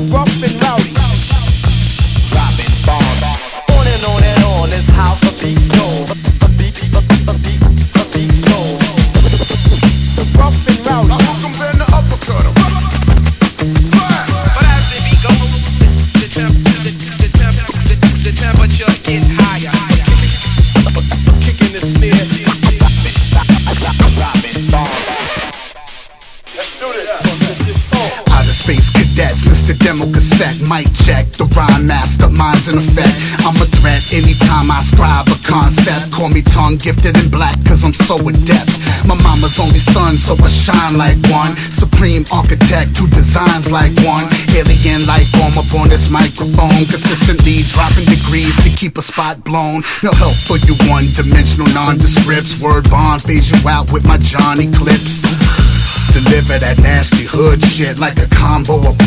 rough and rowdy. Dropping bombs. On and on is how the beat goes. The beat goes. Rough and rowdy. Welcome in the uppercut. But as the beat goes, the temperature gets higher. Kicking the snare. Dropping bombs. Let's do this. Outer space cadets, since the demo cassette. Mic check, the rhyme master, mind's in effect. I'm a threat anytime I scribe a concept. Call me tongue gifted in black, cause I'm so adept. My mama's only son, so I shine like one. Supreme architect who designs like one. Alien life form up on this microphone. Consistently dropping degrees to keep a spot blown. No help for you one-dimensional nondescripts. Word bond phase you out with my Johnny clips. Deliver that nasty hood shit like a combo of